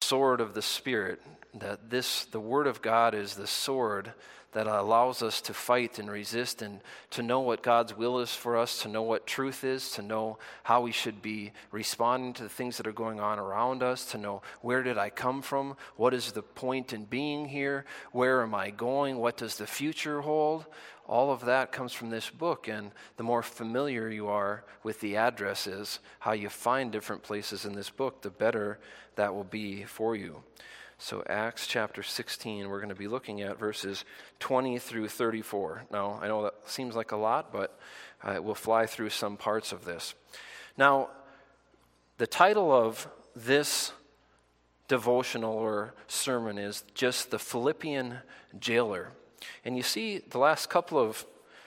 sword of the Spirit, that the Word of God is the sword that allows us to fight and resist and to know what God's will is for us, to know what truth is, to know how we should be responding to the things that are going on around us, to know where did I come from, what is the point in being here, where am I going, what does the future hold. All of that comes from this book, and the more familiar you are with the addresses, how you find different places in this book, the better that will be for you. So Acts chapter 16, we're going to be looking at verses 20 through 34. Now, I know that seems like a lot, but we'll fly through some parts of this. Now, the title of this devotional or sermon is just The Philippian Jailer. And you see, the last couple of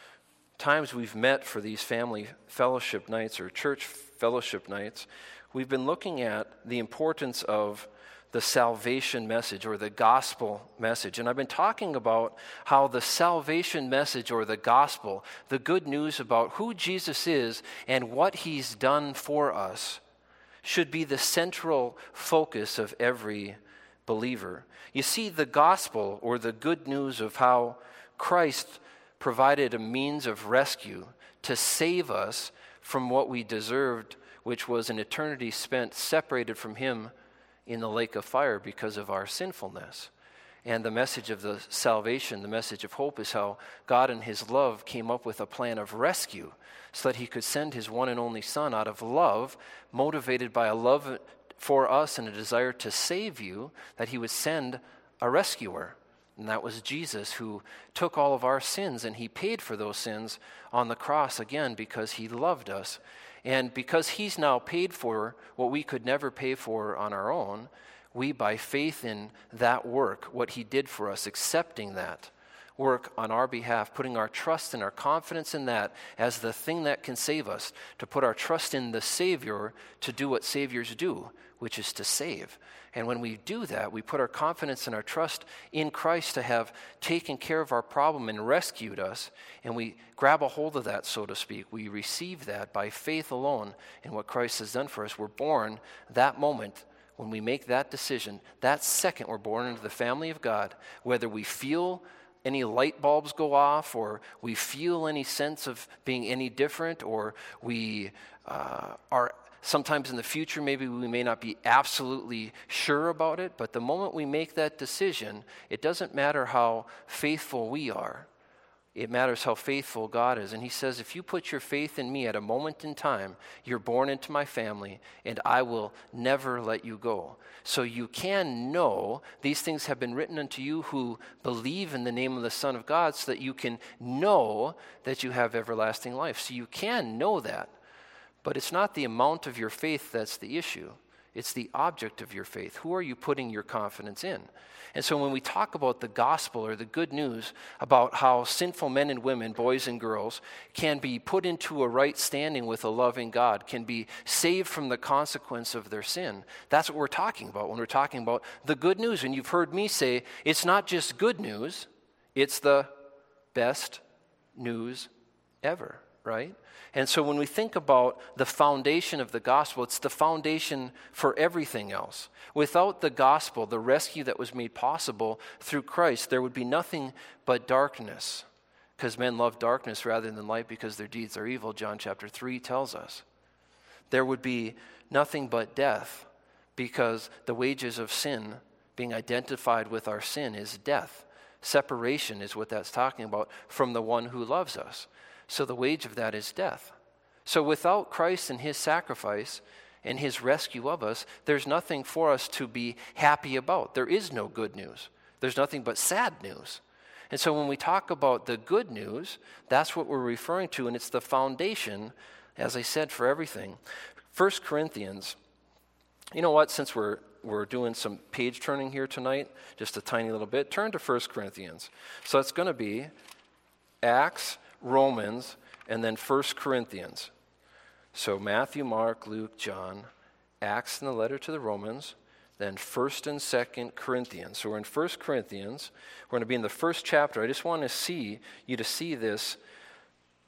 times we've met for these family fellowship nights or church fellowship nights, we've been looking at the importance of the salvation message or the gospel message. And I've been talking about how the salvation message or the gospel, the good news about who Jesus is and what he's done for us, should be the central focus of every believer. You see, the gospel or the good news of how Christ provided a means of rescue to save us from what we deserved, which was an eternity spent separated from him in the lake of fire because of our sinfulness. And the message of the salvation, the message of hope, is how God in his love came up with a plan of rescue so that he could send his one and only Son out of love, motivated by a love for us and a desire to save you, that he would send a rescuer. And that was Jesus, who took all of our sins, and he paid for those sins on the cross again because he loved us. And because he's now paid for what we could never pay for on our own, we, by faith in that work, what he did for us, accepting that work on our behalf, putting our trust and our confidence in that as the thing that can save us, to put our trust in the Savior to do what Saviors do, which is to save. And when we do that, we put our confidence and our trust in Christ to have taken care of our problem and rescued us, and we grab a hold of that, so to speak. We receive that by faith alone in what Christ has done for us. We're born that moment. When we make that decision, that second, we're born into the family of God. Whether we feel any light bulbs go off, or we feel any sense of being any different, or we are sometimes in the future, maybe we may not be absolutely sure about it, but the moment we make that decision, it doesn't matter how faithful we are. It matters how faithful God is. And he says, if you put your faith in me at a moment in time, you're born into my family, and I will never let you go. So you can know these things have been written unto you who believe in the name of the Son of God, so that you can know that you have everlasting life. So you can know that. But it's not the amount of your faith that's the issue. It's the object of your faith. Who are you putting your confidence in? And so when we talk about the gospel or the good news about how sinful men and women, boys and girls, can be put into a right standing with a loving God, can be saved from the consequence of their sin, that's what we're talking about when we're talking about the good news. And you've heard me say, it's not just good news, it's the best news ever, right? And so when we think about the foundation of the gospel, it's the foundation for everything else. Without the gospel, the rescue that was made possible through Christ, there would be nothing but darkness, because men love darkness rather than light because their deeds are evil, John chapter 3 tells us. There would be nothing but death, because the wages of sin, being identified with our sin, is death. Separation is what that's talking about from the one who loves us. So the wage of that is death. So without Christ and his sacrifice and his rescue of us, there's nothing for us to be happy about. There is no good news. There's nothing but sad news. And so when we talk about the good news, that's what we're referring to, and it's the foundation, as I said, for everything. 1 Corinthians, you know what, since we're doing some page turning here tonight, just a tiny little bit, turn to 1 Corinthians. So it's going to be Acts, Romans, and then 1 Corinthians. So Matthew, Mark, Luke, John, Acts and the letter to the Romans, then 1st and 2nd Corinthians. So we're in 1 Corinthians. We're going to be in the first chapter. I just want to see you to see this,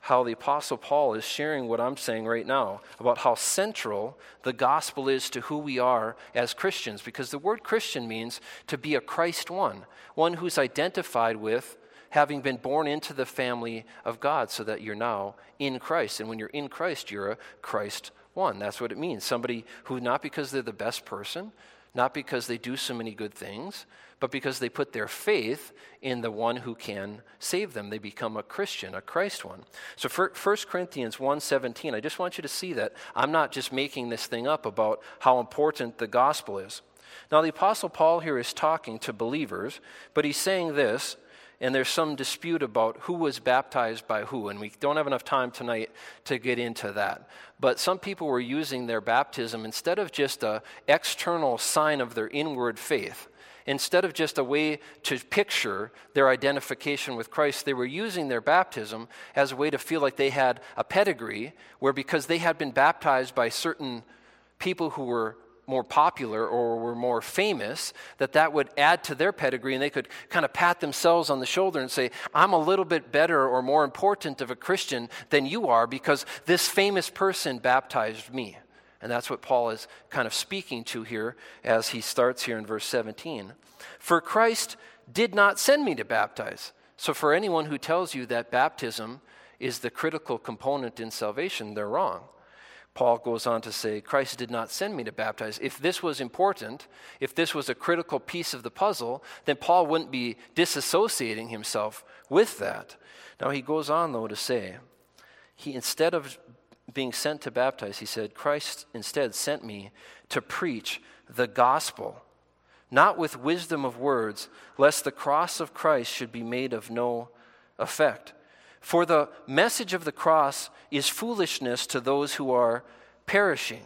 how the Apostle Paul is sharing what I'm saying right now about how central the gospel is to who we are as Christians. Because the word Christian means to be a Christ one who's identified with having been born into the family of God so that you're now in Christ. And when you're in Christ, you're a Christ one. That's what it means. Somebody who, not because they're the best person, not because they do so many good things, but because they put their faith in the one who can save them. They become a Christian, a Christ one. So for 1 Corinthians 1:17, I just want you to see that I'm not just making this thing up about how important the gospel is. Now, the Apostle Paul here is talking to believers, but he's saying this, and there's some dispute about who was baptized by who, and we don't have enough time tonight to get into that. But some people were using their baptism instead of just an external sign of their inward faith. Instead of just a way to picture their identification with Christ, they were using their baptism as a way to feel like they had a pedigree, where because they had been baptized by certain people who were more popular or were more famous, that would add to their pedigree, and they could kind of pat themselves on the shoulder and say, I'm a little bit better or more important of a Christian than you are because this famous person baptized me. And that's what Paul is kind of speaking to here as he starts here in verse 17. For Christ did not send me to baptize. So for anyone who tells you that baptism is the critical component in salvation, they're wrong. Paul goes on to say, Christ did not send me to baptize. If this was important, if this was a critical piece of the puzzle, then Paul wouldn't be disassociating himself with that. Now he goes on, though, to say, instead of being sent to baptize, he said, Christ instead sent me to preach the gospel, not with wisdom of words, lest the cross of Christ should be made of no effect. For the message of the cross is foolishness to those who are perishing.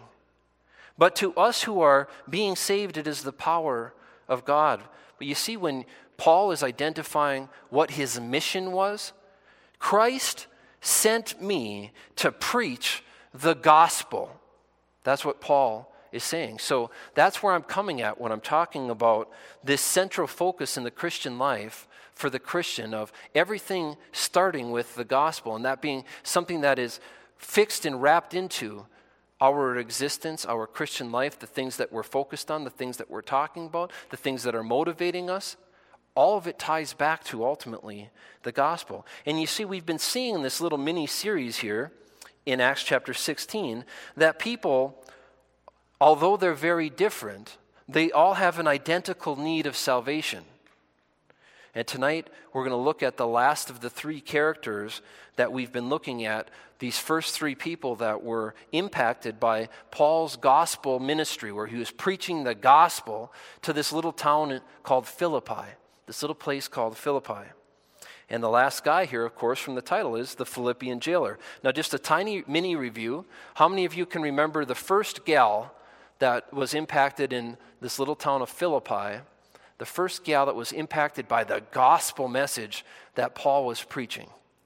But to us who are being saved, it is the power of God. But you see, when Paul is identifying what his mission was, Christ sent me to preach the gospel. That's what Paul is saying. So that's where I'm coming at when I'm talking about this central focus in the Christian life for the Christian, of everything starting with the gospel, and that being something that is fixed and wrapped into our existence, our Christian life, the things that we're focused on, the things that we're talking about, the things that are motivating us. All of it ties back to ultimately the gospel. And you see, we've been seeing this little mini series here in Acts chapter 16 that people, although they're very different, they all have an identical need of salvation. And tonight, we're going to look at the last of the three characters that we've been looking at, these first three people that were impacted by Paul's gospel ministry, where he was preaching the gospel to this little town called Philippi, this little place called Philippi. And the last guy here, of course, from the title is the Philippian jailer. Now, just a tiny mini review. How many of you can remember the first gal that was impacted in this little town of Philippi? The first gal that was impacted by the gospel message that Paul was preaching.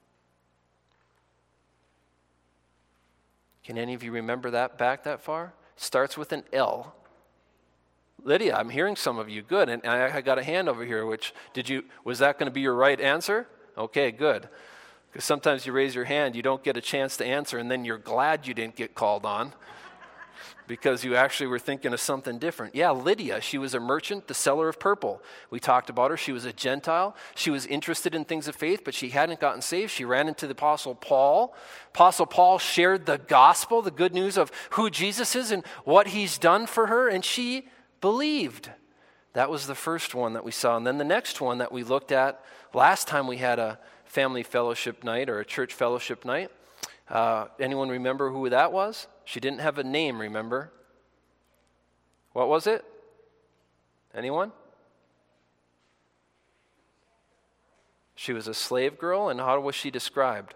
Can any of you remember that back that far? Starts with an L. Lydia, I'm hearing some of you. Good. And I got a hand over here, was that going to be your right answer? Okay, good. Because sometimes you raise your hand, you don't get a chance to answer, and then you're glad you didn't get called on. Because you actually were thinking of something different. Yeah, Lydia, she was a merchant, the seller of purple. We talked about her. She was a Gentile. She was interested in things of faith, but she hadn't gotten saved. She ran into the Apostle Paul. Apostle Paul shared the gospel, the good news of who Jesus is and what he's done for her, and she believed. That was the first one that we saw. And then the next one that we looked at last time we had a family fellowship night or a church fellowship night. Anyone remember who that was? She didn't have a name, remember? What was it? Anyone? She was a slave girl, and how was she described?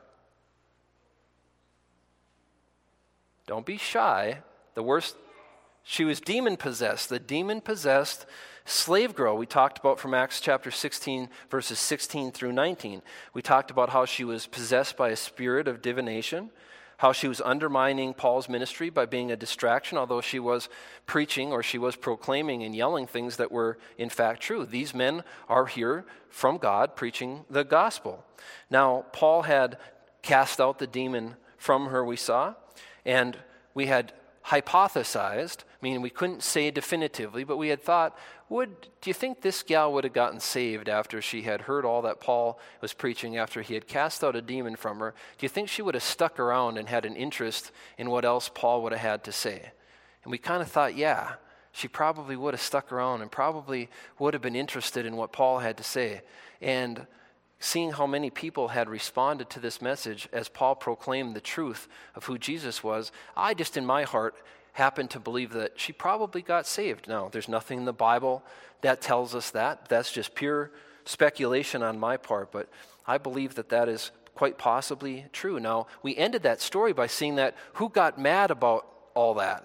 Don't be shy. She was demon-possessed, the demon-possessed slave girl we talked about from Acts chapter 16, verses 16 through 19. We talked about how she was possessed by a spirit of divination, how she was undermining Paul's ministry by being a distraction, although she was preaching or she was proclaiming and yelling things that were in fact true. These men are here from God preaching the gospel. Now, Paul had cast out the demon from her, we saw. And we had hypothesized, meaning we couldn't say definitively, but we had thought, do you think this gal would have gotten saved after she had heard all that Paul was preaching, after he had cast out a demon from her? Do you think she would have stuck around and had an interest in what else Paul would have had to say? And we kind of thought, yeah, she probably would have stuck around and probably would have been interested in what Paul had to say. And seeing how many people had responded to this message as Paul proclaimed the truth of who Jesus was, I just in my heart happened to believe that she probably got saved. Now, there's nothing in the Bible that tells us that. That's just pure speculation on my part, but I believe that that is quite possibly true. Now, we ended that story by seeing that who got mad about all that?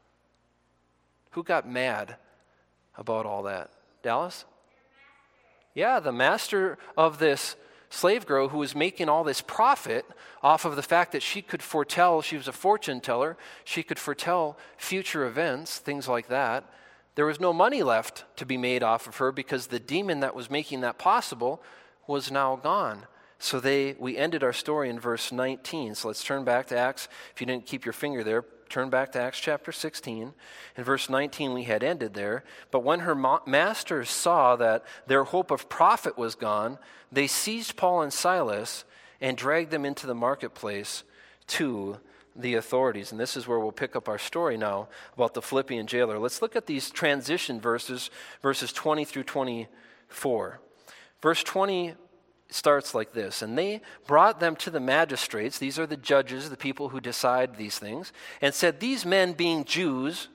Who got mad about all that? Dallas? Yeah, the master of this slave girl who was making all this profit off of the fact that she could foretell, she was a fortune teller, she could foretell future events, things like that. There was no money left to be made off of her because the demon that was making that possible was now gone. So we ended our story in verse 19. So let's turn back to Acts. If you didn't keep your finger there, turn back to Acts chapter 16. In verse 19, we had ended there. But when her masters saw that their hope of profit was gone, they seized Paul and Silas and dragged them into the marketplace to the authorities. And this is where we'll pick up our story now about the Philippian jailer. Let's look at these transition verses 20 through 24. Verse 20 starts like this: and they brought them to the magistrates, these are the judges, the people who decide these things, and said, these men being Jews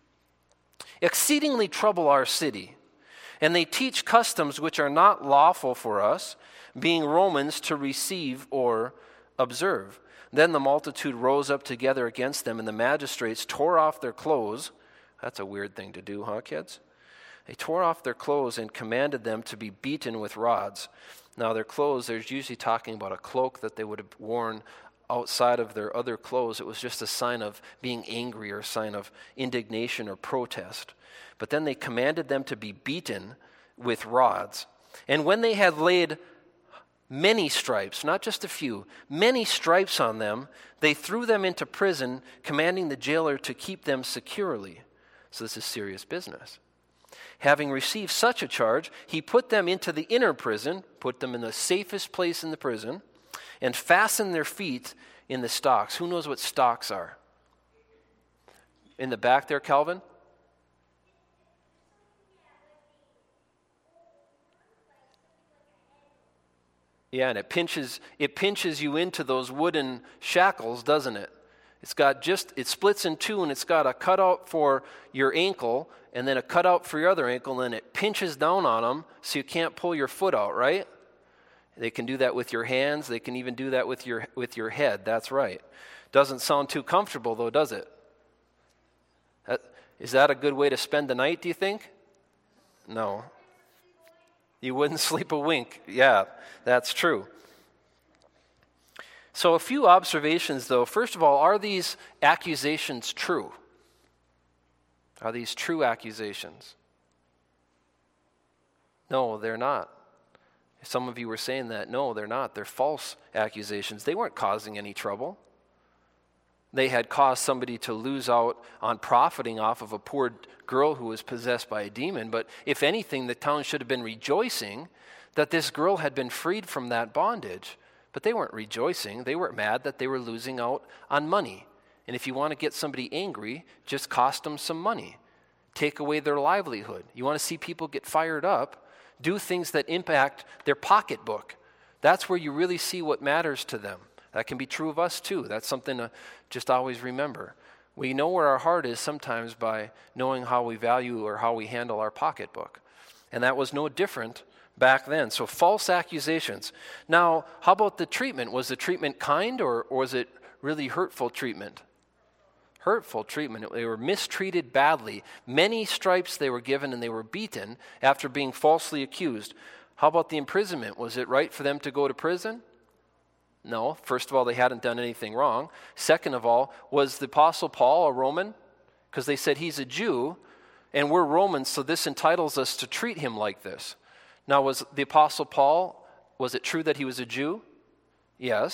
exceedingly trouble our city, and they teach customs which are not lawful for us, being Romans, to receive or observe. Then the multitude rose up together against them, and the magistrates tore off their clothes. That's a weird thing to do, huh, kids? They tore off their clothes and commanded them to be beaten with rods. Now, their clothes, there's usually talking about a cloak that they would have worn outside of their other clothes. It was just a sign of being angry or a sign of indignation or protest. But then they commanded them to be beaten with rods. And when they had laid many stripes, not just a few, many stripes on them, they threw them into prison, commanding the jailer to keep them securely. So this is serious business. Having received such a charge, he put them into the inner prison, put them in the safest place in the prison, and fastened their feet in the stocks. Who knows what stocks are? In the back there, Calvin? Yeah, and it pinches you into those wooden shackles, doesn't it? It splits in two, and it's got a cutout for your ankle and then a cutout for your other ankle, and then it pinches down on them so you can't pull your foot out, right? They can do that with your hands. They can even do that with your head. That's right. Doesn't sound too comfortable, though, does it? Is that a good way to spend the night, do you think? No. You wouldn't sleep a wink. Yeah, that's true. So a few observations, though. First of all, are these accusations true? Are these true accusations? No, they're not. Some of you were saying that. No, they're not. They're false accusations. They weren't causing any trouble. They had caused somebody to lose out on profiting off of a poor girl who was possessed by a demon. But if anything, the town should have been rejoicing that this girl had been freed from that bondage. But they weren't rejoicing. They were mad that they were losing out on money. And if you want to get somebody angry, just cost them some money. Take away their livelihood. You want to see people get fired up, do things that impact their pocketbook. That's where you really see what matters to them. That can be true of us too. That's something to just always remember. We know where our heart is sometimes by knowing how we value or how we handle our pocketbook. And that was no different back then. So false accusations. Now, how about the treatment? Was the treatment kind or was it really hurtful treatment? Hurtful treatment. They were mistreated badly. Many stripes they were given and they were beaten after being falsely accused. How about the imprisonment? Was it right for them to go to prison? No. First of all, they hadn't done anything wrong. Second of all, was the Apostle Paul a Roman? Because they said he's a Jew and we're Romans, so this entitles us to treat him like this. Now, was the Apostle Paul, was it true that he was a Jew? Yes.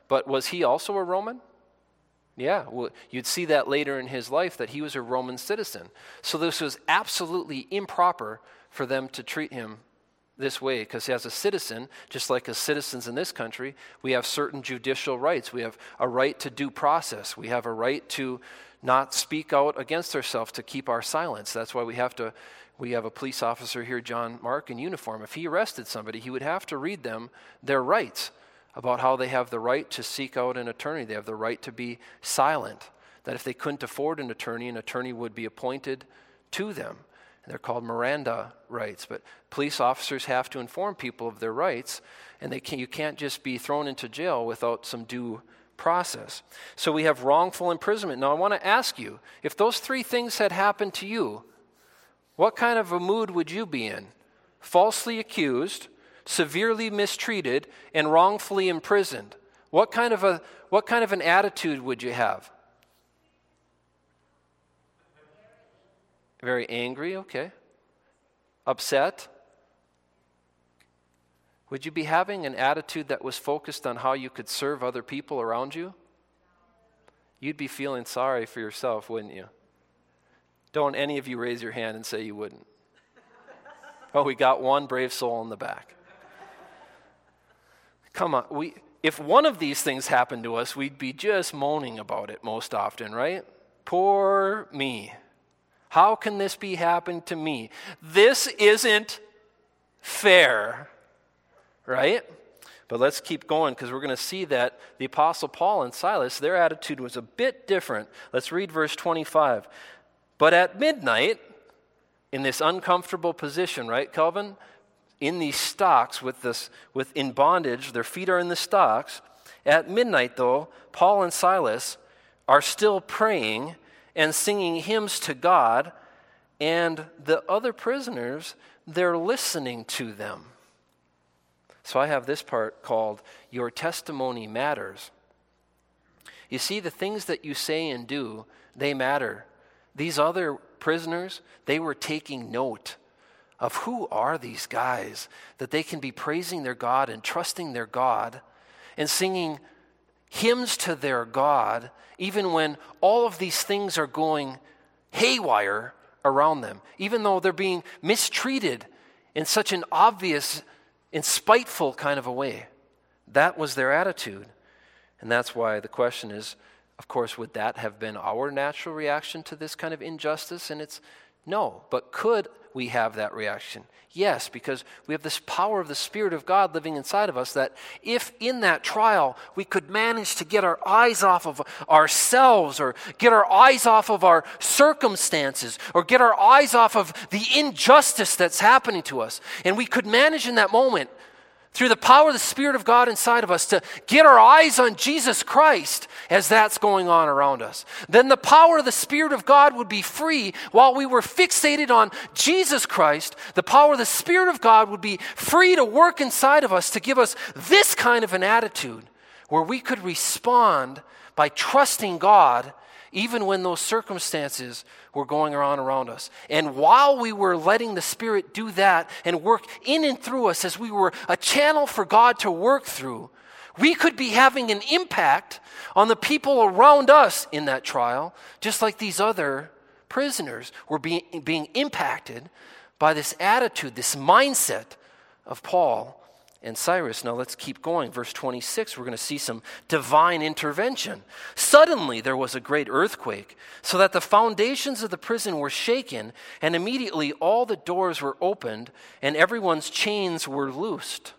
But was he also a Roman? Yeah, well, you'd see that later in his life that he was a Roman citizen. So this was absolutely improper for them to treat him this way, because as a citizen, just like as citizens in this country, we have certain judicial rights. We have a right to due process. We have a right to not speak out against ourselves, to keep our silence. That's why we have a police officer here, John Mark, in uniform. If he arrested somebody, he would have to read them their rights about how they have the right to seek out an attorney. They have the right to be silent, that if they couldn't afford an attorney would be appointed to them. And they're called Miranda rights. But police officers have to inform people of their rights, and you can't just be thrown into jail without some due process. So we have wrongful imprisonment. Now I want to ask you, if those three things had happened to you, what kind of a mood would you be in? Falsely accused, severely mistreated, and wrongfully imprisoned. What kind of an attitude would you have? Very angry, okay. Upset? Would you be having an attitude that was focused on how you could serve other people around you? You'd be feeling sorry for yourself, wouldn't you? Don't any of you raise your hand and say you wouldn't. Oh, we got one brave soul in the back. Come on, if one of these things happened to us, we'd be just moaning about it most often, right? Poor me. How can this be happening to me? This isn't fair, right? But let's keep going, because we're going to see that the Apostle Paul and Silas, their attitude was a bit different. Let's read verse 25. But at midnight, in this uncomfortable position, right, Calvin? In these stocks in bondage, their feet are in the stocks. At midnight, though, Paul and Silas are still praying and singing hymns to God, and the other prisoners, they're listening to them. So I have this part called Your Testimony Matters. You see, the things that you say and do, they matter. These other prisoners, they were taking note of who are these guys that they can be praising their God and trusting their God and singing hymns to their God, even when all of these things are going haywire around them, even though they're being mistreated in such an obvious and spiteful kind of a way. That was their attitude. And that's why the question is, of course, would that have been our natural reaction to this kind of injustice? And it's no. But could we have that reaction? Yes, because we have this power of the Spirit of God living inside of us, that if in that trial we could manage to get our eyes off of ourselves, or get our eyes off of our circumstances, or get our eyes off of the injustice that's happening to us, and we could manage in that moment, through the power of the Spirit of God inside of us, to get our eyes on Jesus Christ as that's going on around us, then the power of the Spirit of God would be free. While we were fixated on Jesus Christ, the power of the Spirit of God would be free to work inside of us to give us this kind of an attitude where we could respond by trusting God even when those circumstances were going on around us. And while we were letting the Spirit do that and work in and through us as we were a channel for God to work through, we could be having an impact on the people around us in that trial, just like these other prisoners were being impacted by this attitude, this mindset of Paul and Cyrus. Now let's keep going. Verse 26, we're going to see some divine intervention. Suddenly there was a great earthquake, so that the foundations of the prison were shaken, and immediately all the doors were opened, and everyone's chains were loosed.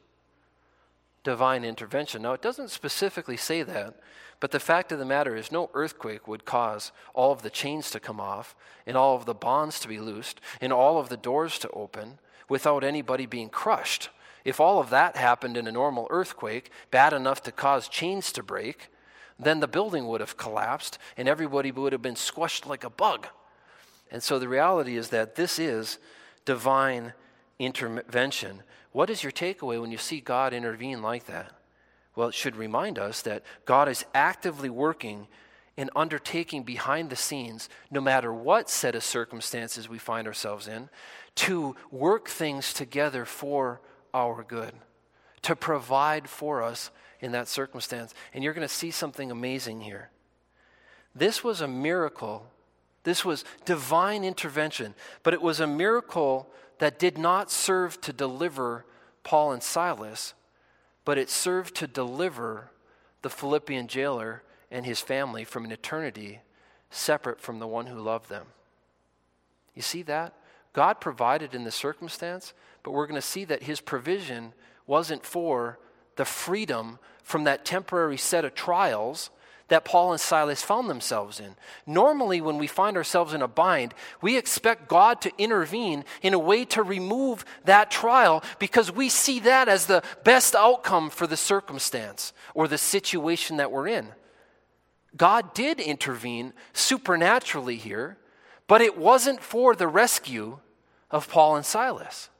Divine intervention. Now it doesn't specifically say that, but the fact of the matter is no earthquake would cause all of the chains to come off, and all of the bonds to be loosed, and all of the doors to open without anybody being crushed. If all of that happened in a normal earthquake, bad enough to cause chains to break, then the building would have collapsed and everybody would have been squashed like a bug. And so the reality is that this is divine intervention. What is your takeaway when you see God intervene like that? Well, it should remind us that God is actively working and undertaking behind the scenes, no matter what set of circumstances we find ourselves in, to work things together for our good, to provide for us in that circumstance. And you're going to see something amazing here. This was a miracle. This was divine intervention, but it was a miracle that did not serve to deliver Paul and Silas, but it served to deliver the Philippian jailer and his family from an eternity separate from the one who loved them. You see that? God provided in the circumstance, but we're going to see that his provision wasn't for the freedom from that temporary set of trials that Paul and Silas found themselves in. Normally, when we find ourselves in a bind, we expect God to intervene in a way to remove that trial because we see that as the best outcome for the circumstance or the situation that we're in. God did intervene supernaturally here, but it wasn't for the rescue of Paul and Silas.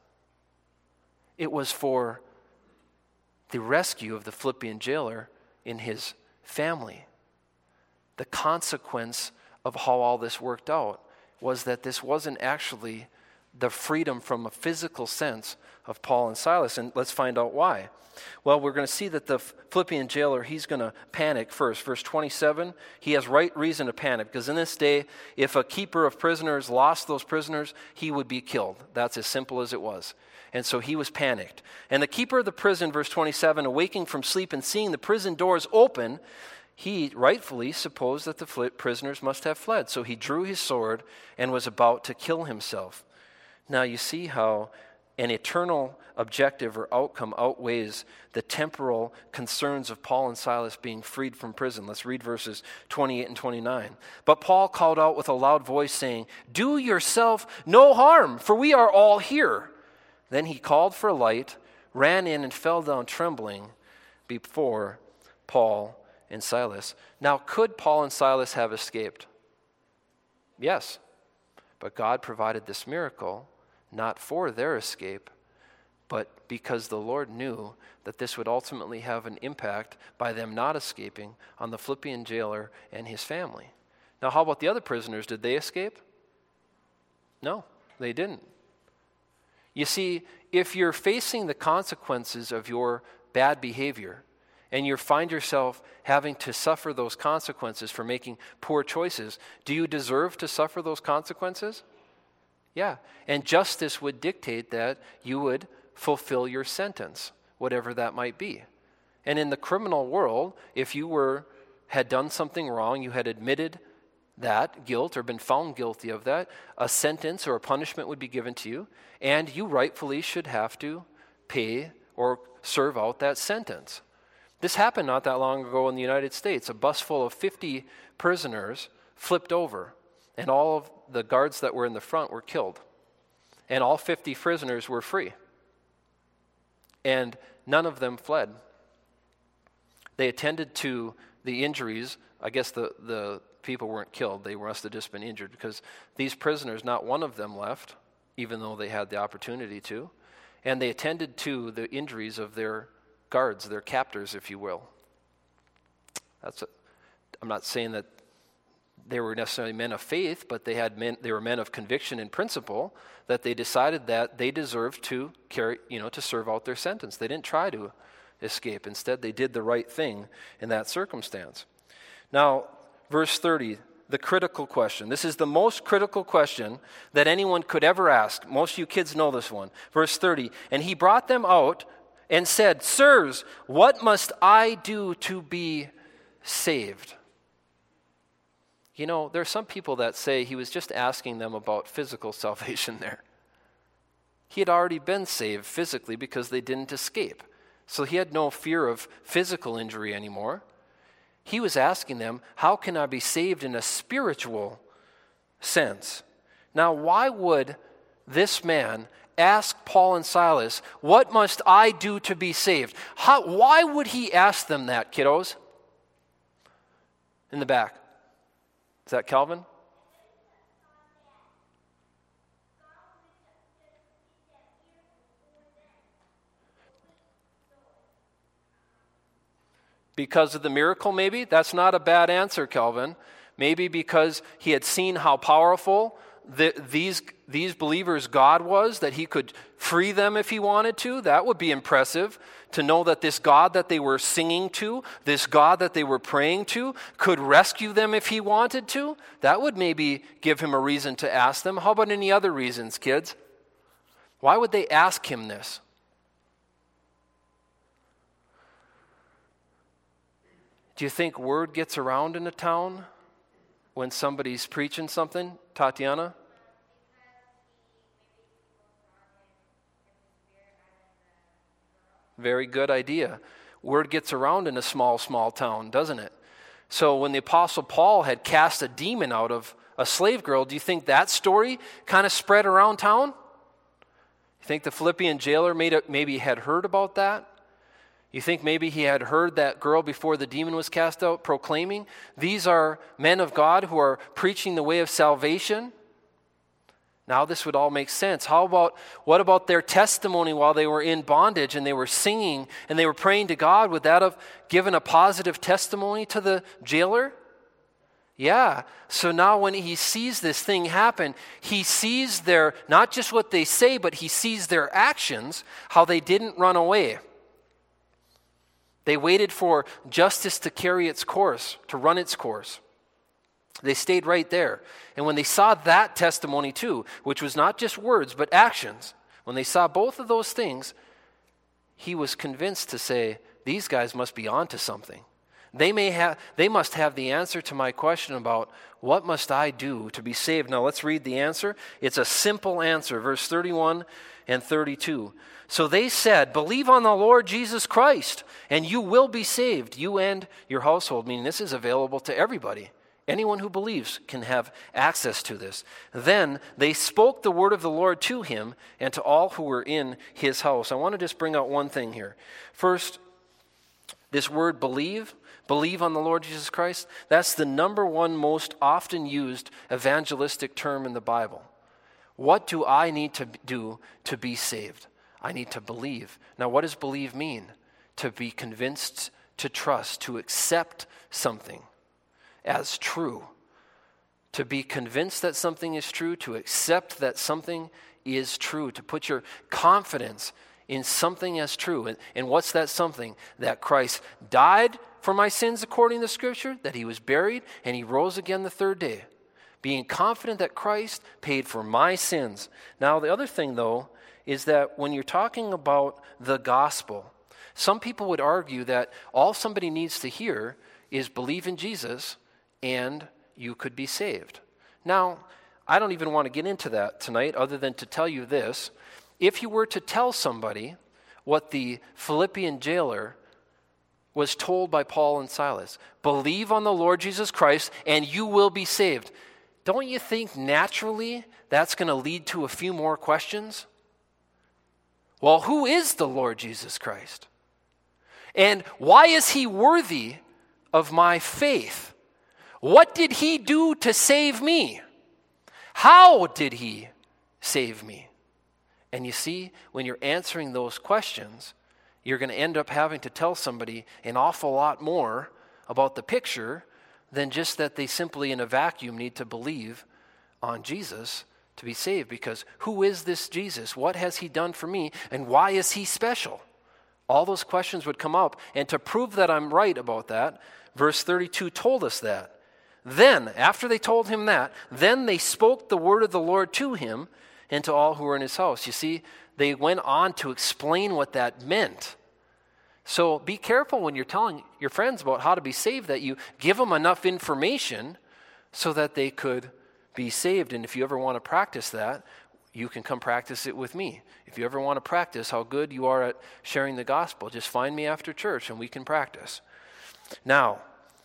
It was for the rescue of the Philippian jailer in his family. The consequence of how all this worked out was that this wasn't actually the freedom from a physical sense of Paul and Silas. And let's find out why. Well, we're going to see that the Philippian jailer, he's going to panic first. Verse 27, he has right reason to panic because in this day, if a keeper of prisoners lost those prisoners, he would be killed. That's as simple as it was. And so he was panicked. And the keeper of the prison, verse 27, awaking from sleep and seeing the prison doors open, he rightfully supposed that the prisoners must have fled. So he drew his sword and was about to kill himself. Now you see how an eternal objective or outcome outweighs the temporal concerns of Paul and Silas being freed from prison. Let's read verses 28 and 29. But Paul called out with a loud voice, saying, "Do yourself no harm, for we are all here." Then he called for a light, ran in, and fell down trembling before Paul and Silas. Now, could Paul and Silas have escaped? Yes. But God provided this miracle not for their escape, but because the Lord knew that this would ultimately have an impact by them not escaping on the Philippian jailer and his family. Now, how about the other prisoners? Did they escape? No, they didn't. You see, if you're facing the consequences of your bad behavior, and you find yourself having to suffer those consequences for making poor choices, do you deserve to suffer those consequences? Yeah. And justice would dictate that you would fulfill your sentence, whatever that might be. And in the criminal world, if you had done something wrong, you had admitted that guilt or been found guilty of that, a sentence or a punishment would be given to you, and you rightfully should have to pay or serve out that sentence. This happened not that long ago in the United States. A bus full of 50 prisoners flipped over, and all of the guards that were in the front were killed. And all 50 prisoners were free. And none of them fled. They attended to the injuries. I guess the people weren't killed. They must have just been injured because these prisoners, not one of them left, even though they had the opportunity to. And they attended to the injuries of their guards, their captors, if you will. I'm not saying that they were necessarily men of faith, but they were men of conviction and principle that they decided that they deserved to to serve out their sentence. They didn't try to escape. Instead, they did the right thing in that circumstance. Now, verse 30, the critical question. This is the most critical question that anyone could ever ask. Most of you kids know this one. Verse 30, and he brought them out and said, "Sirs, what must I do to be saved?" You know, there are some people that say he was just asking them about physical salvation there. He had already been saved physically because they didn't escape. So he had no fear of physical injury anymore. He was asking them, how can I be saved in a spiritual sense? Now, why would this man ask Paul and Silas, what must I do to be saved? Why would he ask them that, kiddos? In the back. Is that Calvin? Because of the miracle, maybe? That's not a bad answer, Calvin. Maybe because he had seen how powerful these believers God was, that he could free them if he wanted to. That would be impressive, to know that this God that they were singing to, this God that they were praying to, could rescue them if he wanted to. That would maybe give him a reason to ask them. How about any other reasons, kids? Why would they ask him this? Do you think word gets around in a town when somebody's preaching something? Tatiana? Very good idea. Word gets around in a small town, doesn't it? So when the Apostle Paul had cast a demon out of a slave girl, do you think that story kind of spread around town? You think the Philippian jailer maybe had heard about that? You think maybe he had heard that girl before the demon was cast out proclaiming, these are men of God who are preaching the way of salvation? Now this would all make sense. What about their testimony while they were in bondage and they were singing and they were praying to God? Would that have given a positive testimony to the jailer? Yeah. So now when he sees this thing happen, he sees not just what they say, but he sees their actions, how they didn't run away. They waited for justice to carry its course, to run its course. They stayed right there. And when they saw that testimony too, which was not just words, but actions, when they saw both of those things, he was convinced to say, these guys must be onto something. They must have the answer to my question about what must I do to be saved. Now let's read the answer. It's a simple answer, verse 31 and 32. So they said, believe on the Lord Jesus Christ, and you will be saved, you and your household. Meaning this is available to everybody. Anyone who believes can have access to this. Then they spoke the word of the Lord to him and to all who were in his house. I want to just bring out one thing here. First, this word believe on the Lord Jesus Christ, that's the number one most often used evangelistic term in the Bible. What do I need to do to be saved? I need to believe. Now, what does believe mean? To be convinced, to trust, to accept something as true. To be convinced that something is true, to accept that something is true, to put your confidence in something as true. And what's that something? That Christ died for my sins according to Scripture, that he was buried, and he rose again the third day. Being confident that Christ paid for my sins. Now, the other thing, though, is that when you're talking about the gospel, some people would argue that all somebody needs to hear is believe in Jesus and you could be saved. Now, I don't even want to get into that tonight other than to tell you this. If you were to tell somebody what the Philippian jailer was told by Paul and Silas, believe on the Lord Jesus Christ and you will be saved. Don't you think naturally that's going to lead to a few more questions? Well, who is the Lord Jesus Christ? And why is he worthy of my faith? What did he do to save me? How did he save me? And you see, when you're answering those questions, you're going to end up having to tell somebody an awful lot more about the picture than just that they simply in a vacuum need to believe on Jesus to be saved. Because who is this Jesus? What has he done for me? And why is he special? All those questions would come up. And to prove that I'm right about that, verse 32 told us that. Then, after they told him that, then they spoke the word of the Lord to him and to all who were in his house. You see, they went on to explain what that meant. So be careful when you're telling your friends about how to be saved, that you give them enough information so that they could be saved. And if you ever want to practice that, you can come practice it with me. If you ever want to practice how good you are at sharing the gospel, just find me after church and we can practice. Now,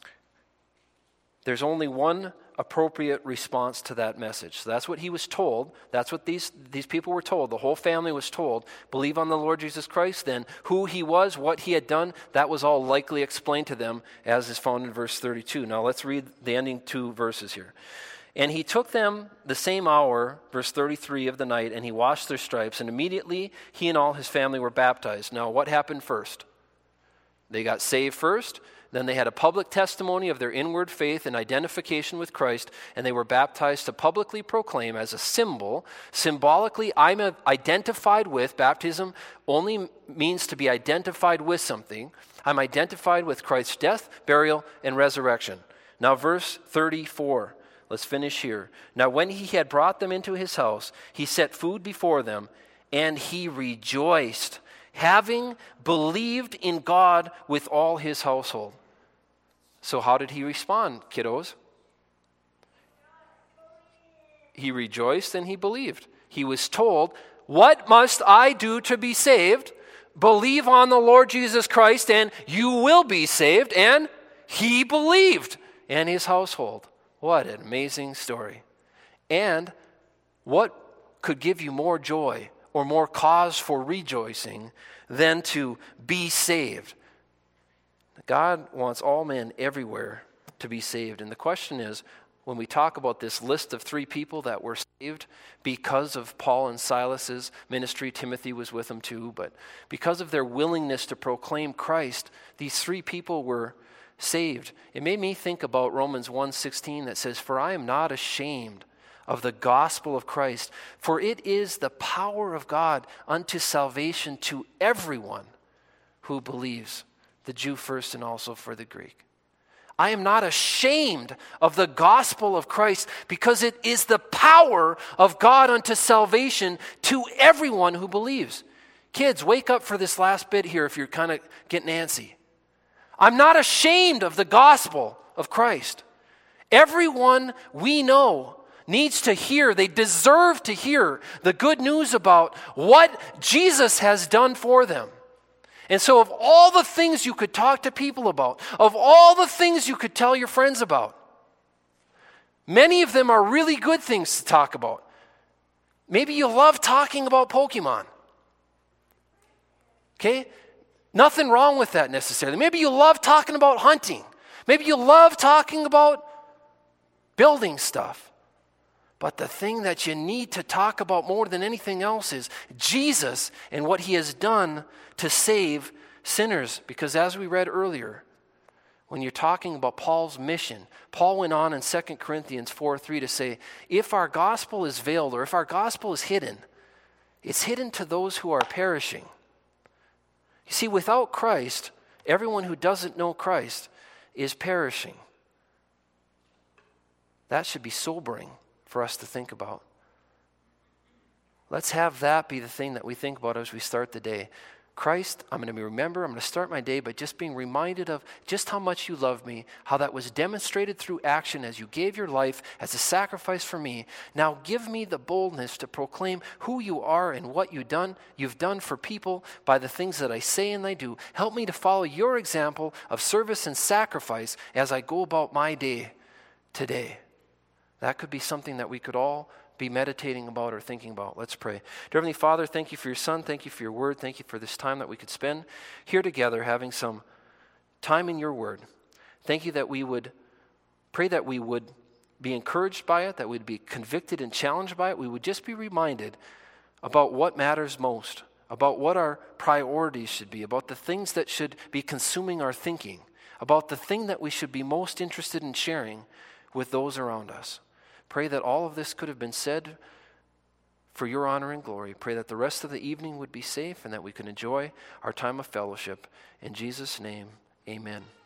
there's only one appropriate response to that message. So that's what he was told. That's what these people were told. The whole family was told, believe on the Lord Jesus Christ. Then who he was, what he had done, that was all likely explained to them as is found in verse 32. Now let's read the ending two verses here. And he took them the same hour, verse 33 of the night, and he washed their stripes, and immediately he and all his family were baptized. Now what happened first? They got saved first. Then they had a public testimony of their inward faith and identification with Christ, and they were baptized to publicly proclaim as a symbol. Symbolically, I'm identified with. Baptism only means to be identified with something. I'm identified with Christ's death, burial, and resurrection. Now, verse 34. Let's finish here. Now, when he had brought them into his house, he set food before them, and he rejoiced, having believed in God with all his household. So how did he respond, kiddos? He rejoiced and he believed. He was told, what must I do to be saved? Believe on the Lord Jesus Christ and you will be saved. And he believed, and his household. What an amazing story. And what could give you more joy or more cause for rejoicing than to be saved? God wants all men everywhere to be saved. And the question is, when we talk about this list of 3 people that were saved because of Paul and Silas's ministry, Timothy was with them too, but because of their willingness to proclaim Christ, these 3 people were saved. It made me think about Romans 1:16 that says, "For I am not ashamed of the gospel of Christ, for it is the power of God unto salvation to everyone who believes, the Jew first and also for the Greek." I am not ashamed of the gospel of Christ because it is the power of God unto salvation to everyone who believes. Kids, wake up for this last bit here if you're kind of getting antsy. I'm not ashamed of the gospel of Christ. Everyone we know needs to hear, they deserve to hear the good news about what Jesus has done for them. And so of all the things you could talk to people about, of all the things you could tell your friends about, many of them are really good things to talk about. Maybe you love talking about Pokemon. Okay? Nothing wrong with that necessarily. Maybe you love talking about hunting. Maybe you love talking about building stuff. But the thing that you need to talk about more than anything else is Jesus and what he has done to save sinners. Because as we read earlier, when you're talking about Paul's mission, Paul went on in 2 Corinthians 4:3 to say, if our gospel is veiled or if our gospel is hidden, it's hidden to those who are perishing. You see, without Christ, everyone who doesn't know Christ is perishing. That should be sobering for us to think about. Let's have that be the thing that we think about as we start the day. Christ, I'm going to start my day by just being reminded of just how much you love me, how that was demonstrated through action as you gave your life as a sacrifice for me. Now give me the boldness to proclaim who you are and what you've done for people by the things that I say and I do. Help me to follow your example of service and sacrifice as I go about my day today. That could be something that we could all be meditating about or thinking about. Let's pray. Dear Heavenly Father, thank you for your Son. Thank you for your word. Thank you for this time that we could spend here together having some time in your word. Thank you that we would pray that we would be encouraged by it, that we'd be convicted and challenged by it. We would just be reminded about what matters most, about what our priorities should be, about the things that should be consuming our thinking, about the thing that we should be most interested in sharing with those around us. Pray that all of this could have been said for your honor and glory. Pray that the rest of the evening would be safe and that we can enjoy our time of fellowship. In Jesus' name, amen.